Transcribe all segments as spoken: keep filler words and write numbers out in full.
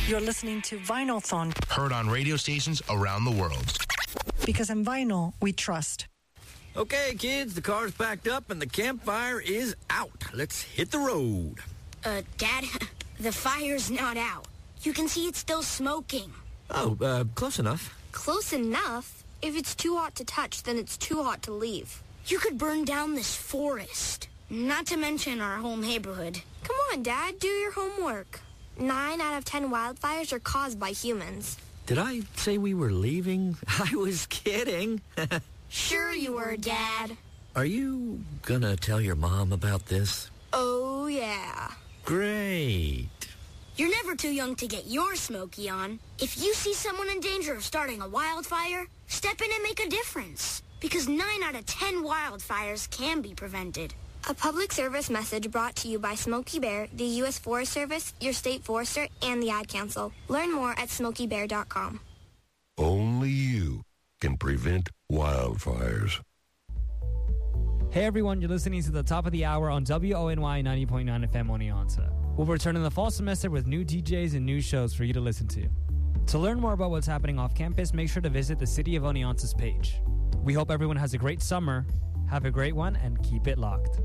You're listening to Vinylthon. Heard on radio stations around the world. Because in vinyl, we trust. Okay, kids, the car's packed up and the campfire is out. Let's hit the road. Uh, Dad, the fire's not out. You can see it's still smoking. Oh, uh, close enough. Close enough? If it's too hot to touch, then it's too hot to leave. You could burn down this forest. Not to mention our whole neighborhood. Come on, Dad, do your homework. Nine out of ten wildfires are caused by humans. Did I say we were leaving? I was kidding. Sure you were, Dad. Are you gonna tell your mom about this? Oh, yeah. Great. You're never too young to get your smoky on. If you see someone in danger of starting a wildfire, step in and make a difference. Because nine out of ten wildfires can be prevented. A public service message brought to you by Smokey Bear, the U S Forest Service, your state forester, and the Ad Council. Learn more at smokey bear dot com. Only you can prevent wildfires. Hey everyone, you're listening to the top of the hour on W O N Y ninety point nine F M Oneonta. We'll return in the fall semester with new D Js and new shows for you to listen to. To learn more about what's happening off campus, make sure to visit the City of Oneonta's page. We hope everyone has a great summer. Have a great one and keep it locked.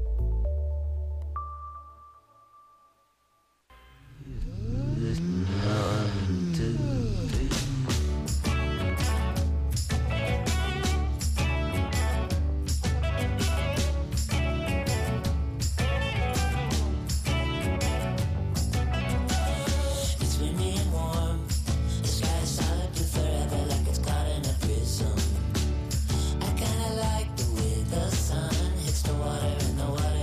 The water in the water.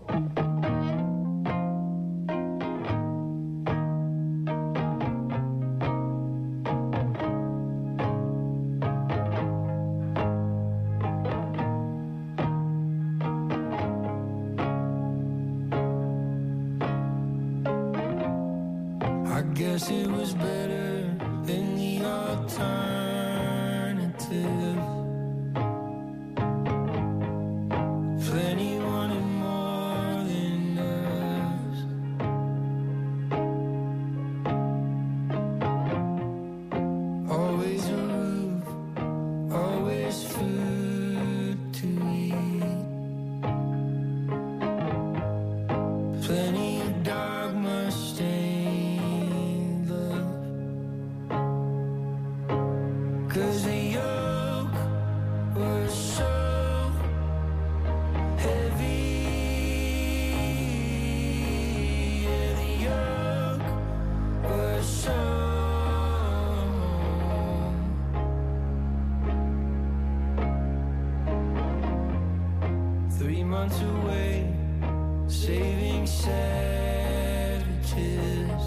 I guess it was better than the alternative. Plenty wanted more than us. Always a roof, always food to eat. Plenty of dogma stained love. 'Cause the yoke was so heavy. Yeah, the yoke was so. Three months away, saving savages.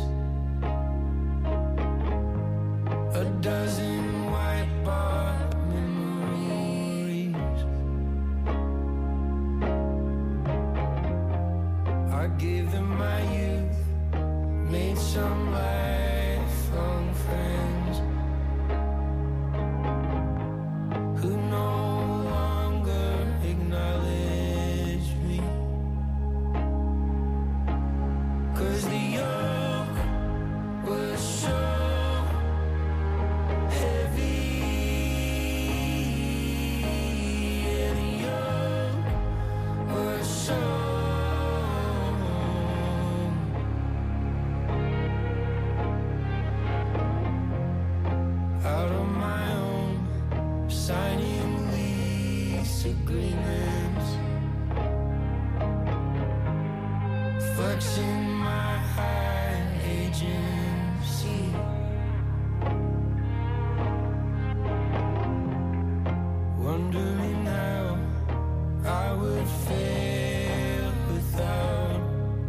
A dozen white bar memories. I gave them my youth, made some lifelong friends who no longer acknowledge me. 'Cause the yoke was so heavy. Yeah, the yoke was so. Out on my own, signing lease agreements, flexing my high agency. Wondering how I would fail without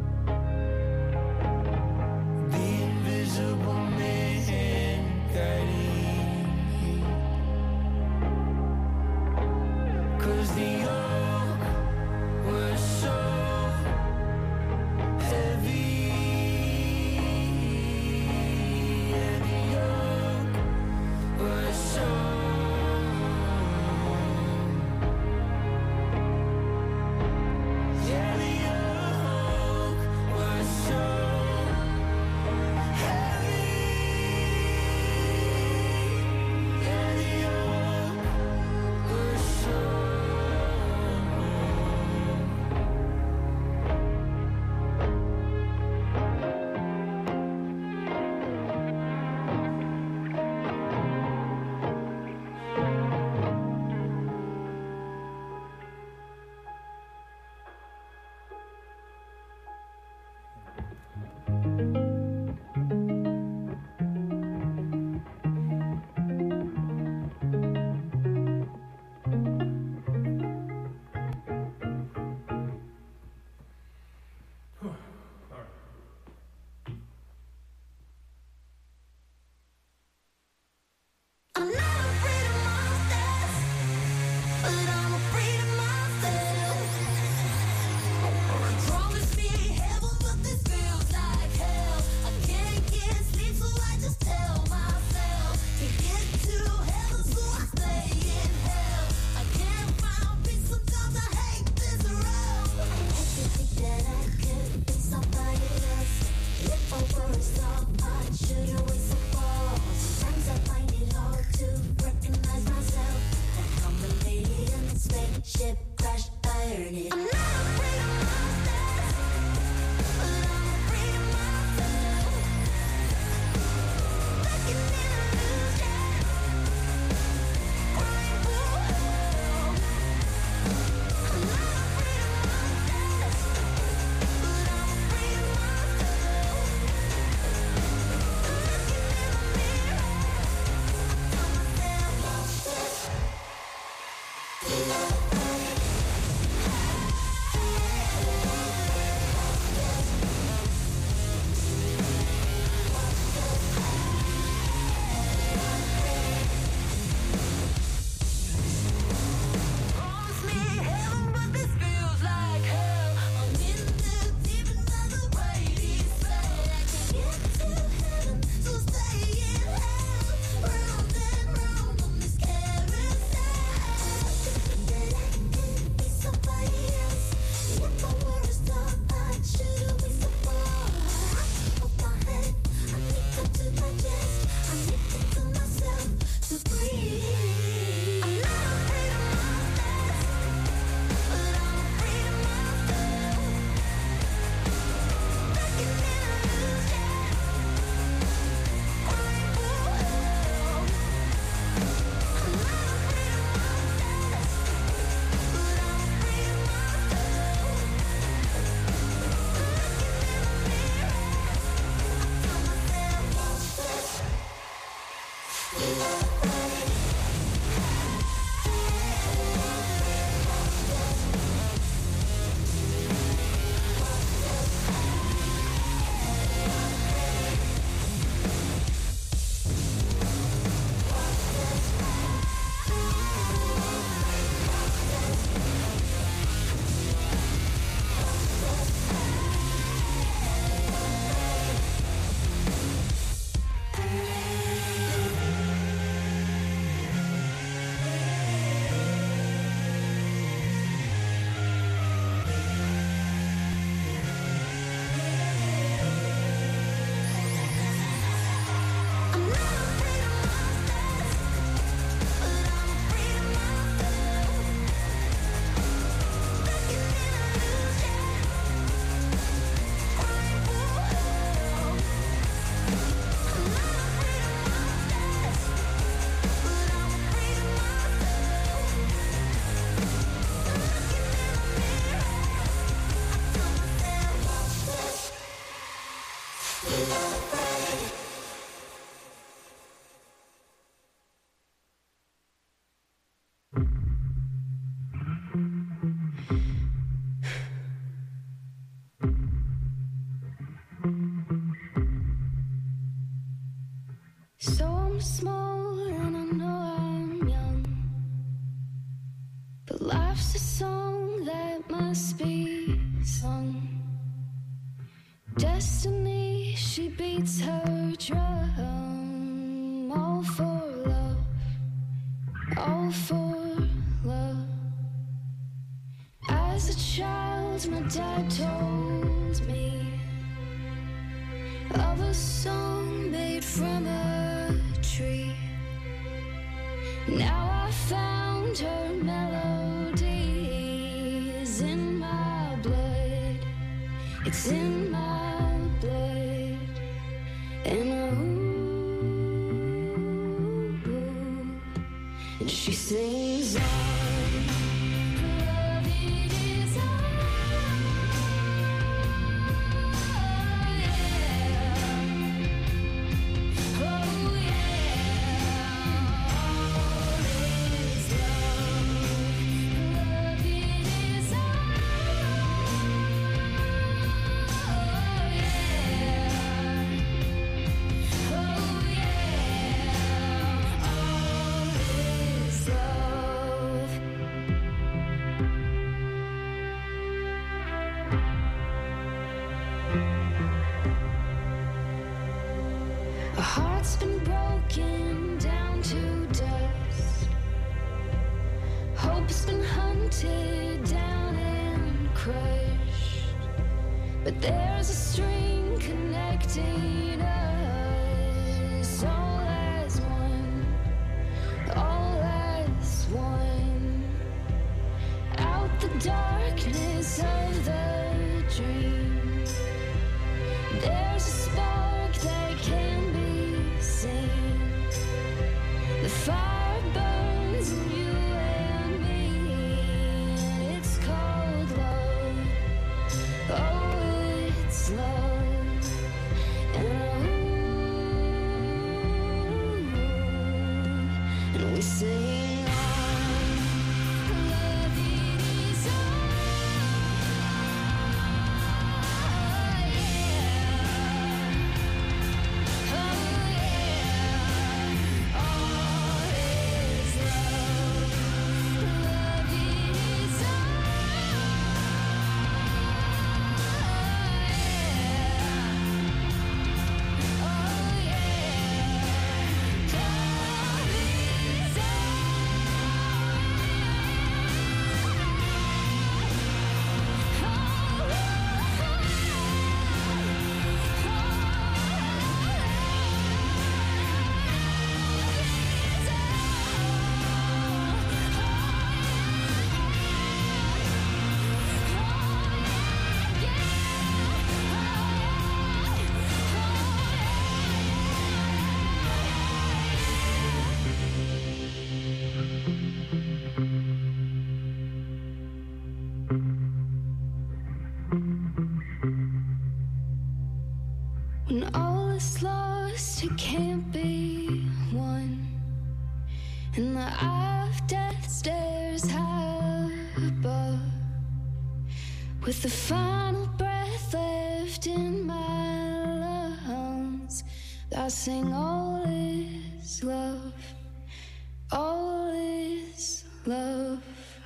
the invisible man guiding me. 'Cause the yoke was so heavy. Yeah, the yoke was so. Yeah, the yoke was so heavy. Yeah, the yoke was so. I'm not afraid of monsters, but I'm afraid of myself. Promise me heaven, but this feels like hell. I can't get sleep, so I just tell myself to get to heaven, so I stay in hell. I can't find peace, sometimes I hate this road. I hate to think that I could be somebody else. If I were a star, I should always so far. Sometimes I find it hard to recognize myself. And I'm the lady in the spaceship crash irony. I'm not afraid of monsters, but I'm afraid of myself. Looking in illusion, crying for help. I'm not afraid of monsters, but I'm afraid of myself. Looking in the mirror, tell myself, monsters. are small and I know I'm young, but life's a song that must be sung. Destiny, she beats her drum, all for love, all for love. As a child, my dad told me of a song made from a tree. Now I found her melodies in my blood. It's in my blood. And ooh, and she sings on. Love it is on. A heart's been broken down to dust. Hope's been hunted down and crushed. But there's a string connecting us, all as one, all as one. Out the darkness of the dream, there's a spark that can be seen. The fire burns in you and me, and it's called love. Oh, it's love. And, ooh, and we sing on. Love it is on. When all is lost, it can't be won, and the eye of death stares high above. With the final breath left in my lungs, I sing all is love, all is love.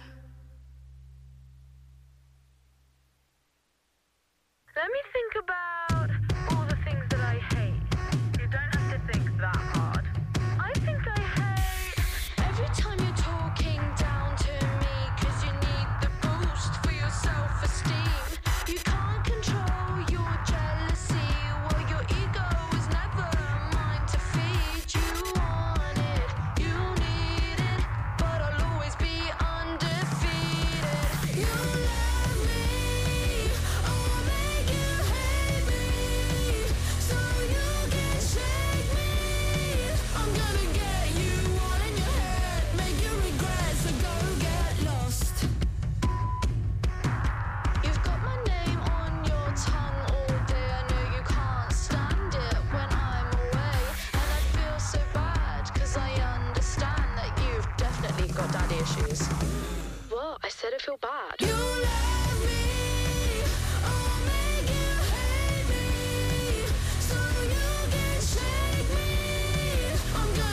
Let me think about all the things that I hate. You don't have to think that hard. I think I hate Every time you're talking down to me, 'cause you need the boost for your self-esteem. You can't control your jealousy, well your ego is never mine to feed. You want it, you need it, but I'll always be undefeated. You love me, I'll make you hate me, so you can shake me. I'm gonna get you all in your head, make you regret, so go get lost. You've got my name on your tongue all day. I know you can't stand it when I'm away, and I feel so bad 'cause I understand that you've definitely got daddy issues. What? I said I feel bad. You love me, I'll make you hate me, so you can shake me. I'm gonna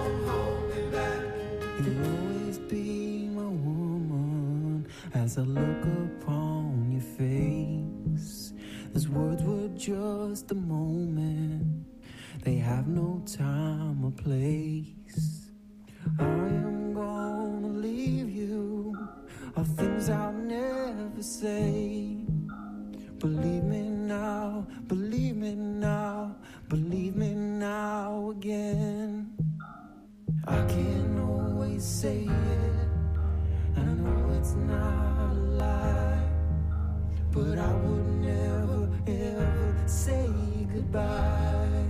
Don't hold me back. You'll always be my woman as I look upon your face. Those words were just a moment. They have no time or place. I am gonna leave you. All things I'll never say. Believe me now, believe me now, believe me now again. I can't always say it. I know it's not a lie, but I would never ever say goodbye.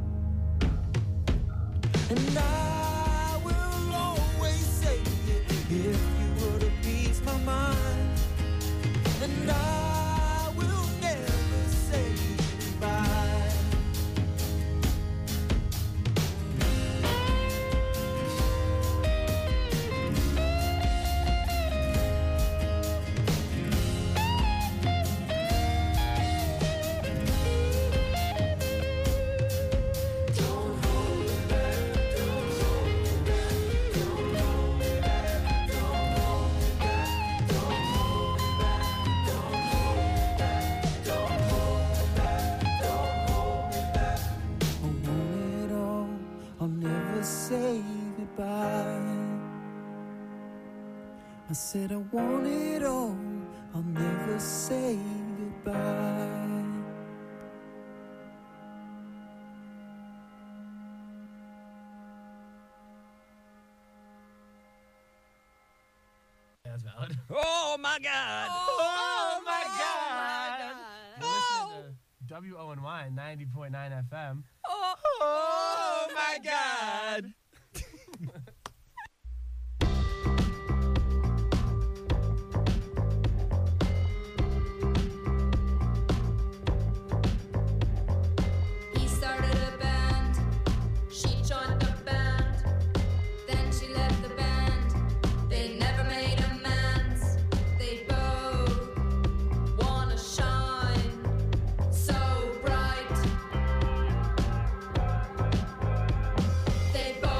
And I will always say it if you were to ease my mind. And I will never say goodbye. Don't hold me back, don't hold me back, don't hold me back, don't hold me back, don't hold me back, don't hold me back, don't hold me back, don't hold me back. I want it all, I'll never say goodbye. I said I want it all, I'll never say goodbye. That's valid. Oh my God! Oh, my God! You're listening to W O N Y ninety point nine F M. Oh, oh my God! He started a band, she joined the band, then she left the band. They never made amends. They both wanna shine so bright. They both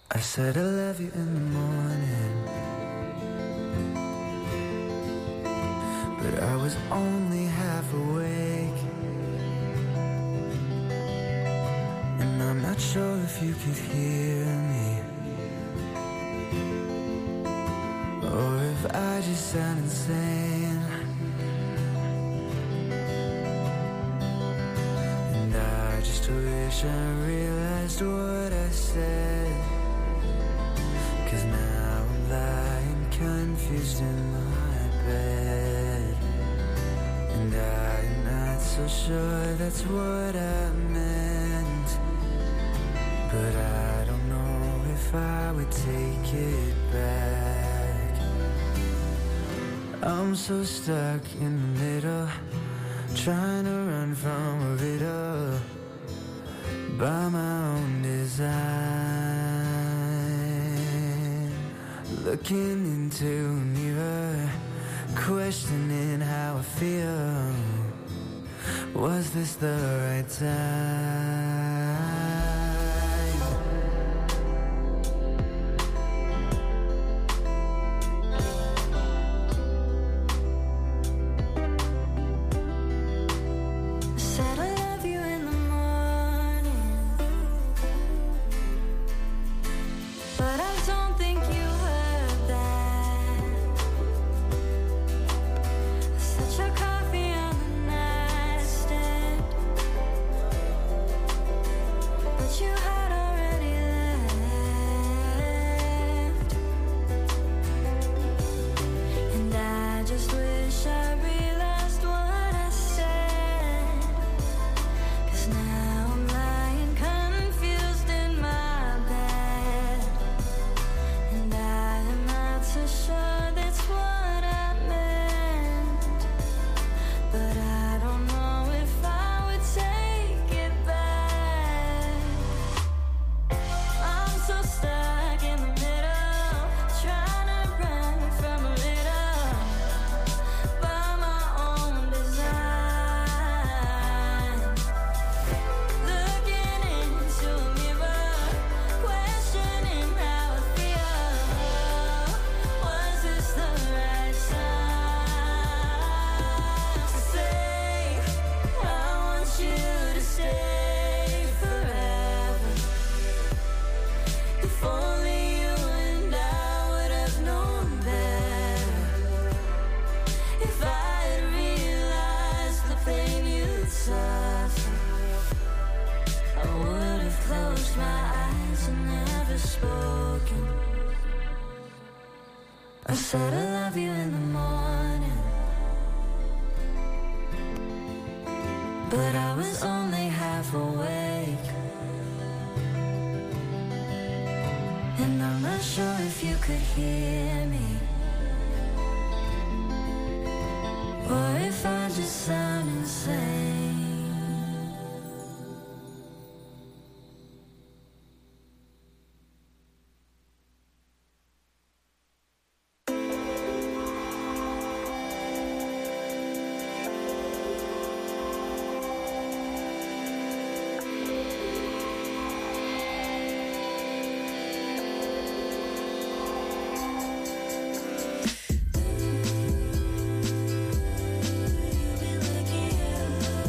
I said I love you in the morning, but I was only half awake, and I'm not sure if you could hear me, or if I just sound insane. And I just wish I realized what I said, 'cause now I'm lying confused in my bed, and I'm not so sure that's what I meant, but I don't know if I would take it back. I'm so stuck in the middle, trying to run from a riddle by my own design, looking into a mirror, questioning how I feel. Was this the right time? Said I love you in the morning, but I don't think you heard that. Set your coffee on the nightstand, but you had already left, and I just wish I realized what I said, 'cause now I'm lying confused in my bed, and I am not so sure that's what I meant, but I don't know if I would take it back. I'm so stuck in the middle, trying to run from a riddle by my own design, looking into a mirror, questioning how I feel. Was this the right time to say I want you to stay forever? If only you and I would have known better, if I had realized the pain you'd suffer, I would have closed my eyes and never spoken. I said I love you in the morning, but I was only half awake, and I'm not sure if you could hear me, or if I just sound insane. Looking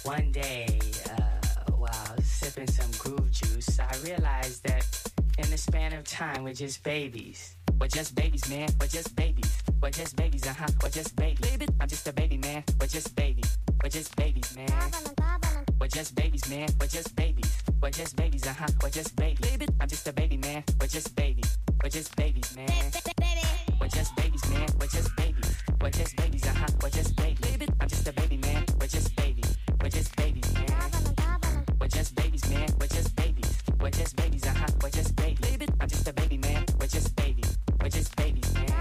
One day, uh, while sipping some groove juice, I realized that in the span of time, we're just babies. We're just babies, man. We're just babies. We're just babies, uh-huh. We're just babies. Baby, I'm just a baby, man. We're just babies. We're just babies, man. We're just babies, man. We're just babies. We're just babies, uh-huh. We're just babies. Baby, I'm just a baby, man. We're just babies. We're just babies, man. We're just babies, man. We're just babies. We're just babies, uh-huh. We're just babies. Baby, I'm just a baby, man. We're just babies. We're just babies, man. We're just babies, man. We're just babies. We're just babies, uh-huh. We're just babies. Baby, I'm just a baby, man. We're just babies. We're just babies, man.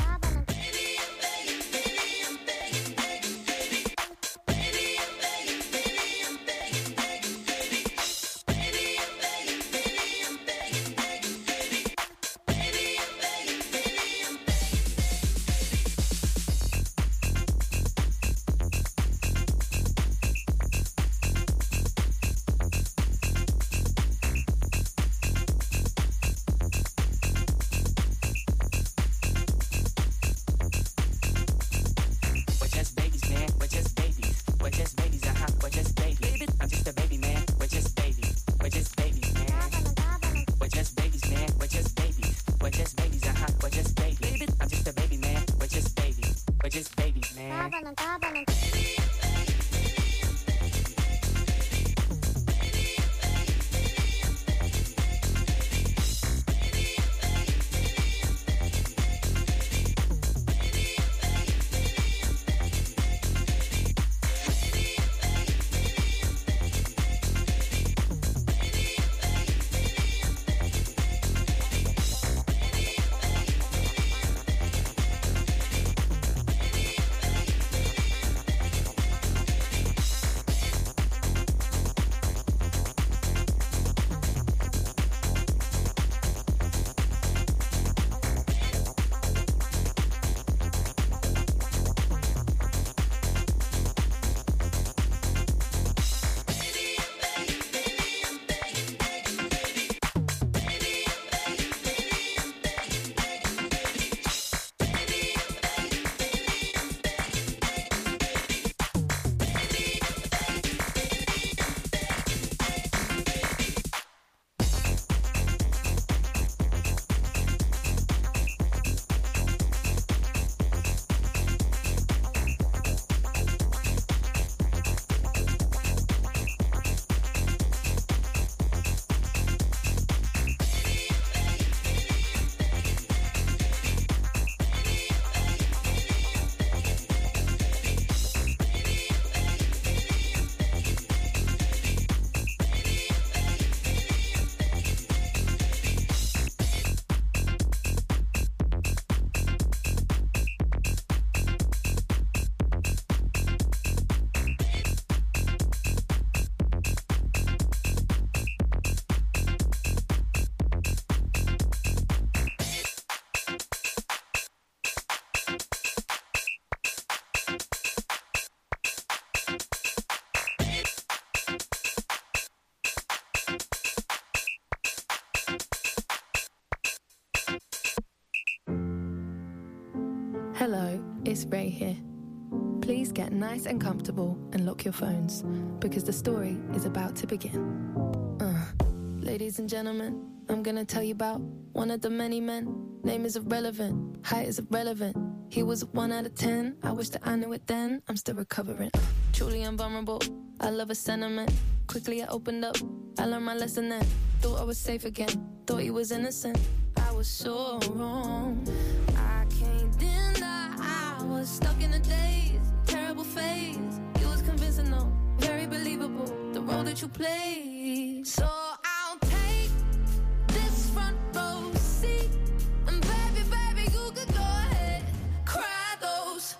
Hello, it's Ray here. Please get nice and comfortable and lock your phones because the story is about to begin. Uh, ladies and gentlemen, I'm gonna tell you about one of the many men. Name is irrelevant, height is irrelevant. He was a one out of ten, I wish that I knew it then. I'm still recovering, truly invulnerable. I love a sentiment, quickly I opened up. I learned my lesson then, thought I was safe again. Thought he was innocent, I was so wrong. I can't deny I was stuck in a daze, terrible phase. You was convincing though, very believable, the role that you played. So I'll take this front row seat, and baby, baby, you could go ahead, cry those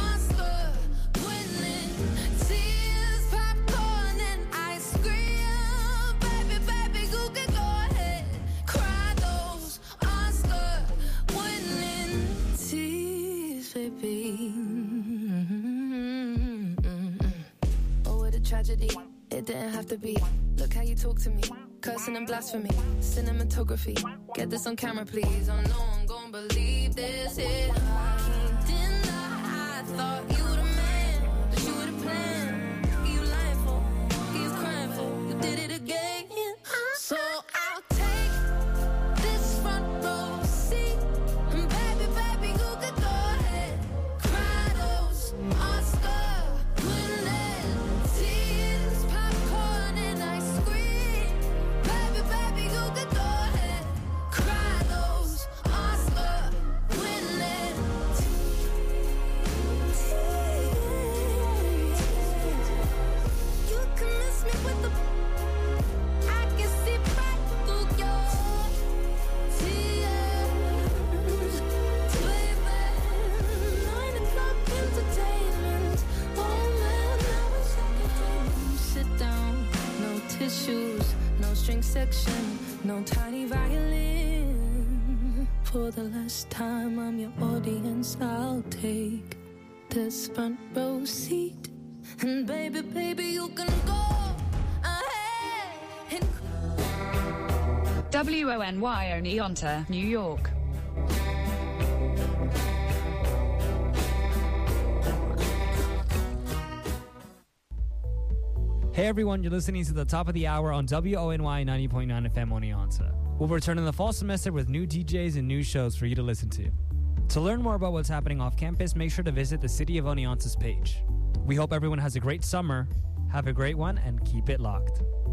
Oscar-winning tears, popcorn and ice cream. Baby, baby, you could go ahead, cry those Oscar-winning tears, baby. Oh, what a tragedy. It didn't have to be. Look how you talk to me, cursing and blasphemy, cinematography. Get this on camera, please. Oh no, I'm gonna believe this is. I can't deny I thought you were the man, that you were the plan. Who you lying for? his shoes. No string section, no tiny violin. For the last time, I'm your audience. I'll take this front row seat. And baby, baby, you can go ahead and W O N Y Oneonta, New York. Hey everyone, you're listening to the top of the hour on W O N Y ninety point nine F M Oneonta. We'll return in the fall semester with new D Js and new shows for you to listen to. To learn more about what's happening off campus, make sure to visit the City of Oneonta's page. We hope everyone has a great summer. Have a great one and keep it locked.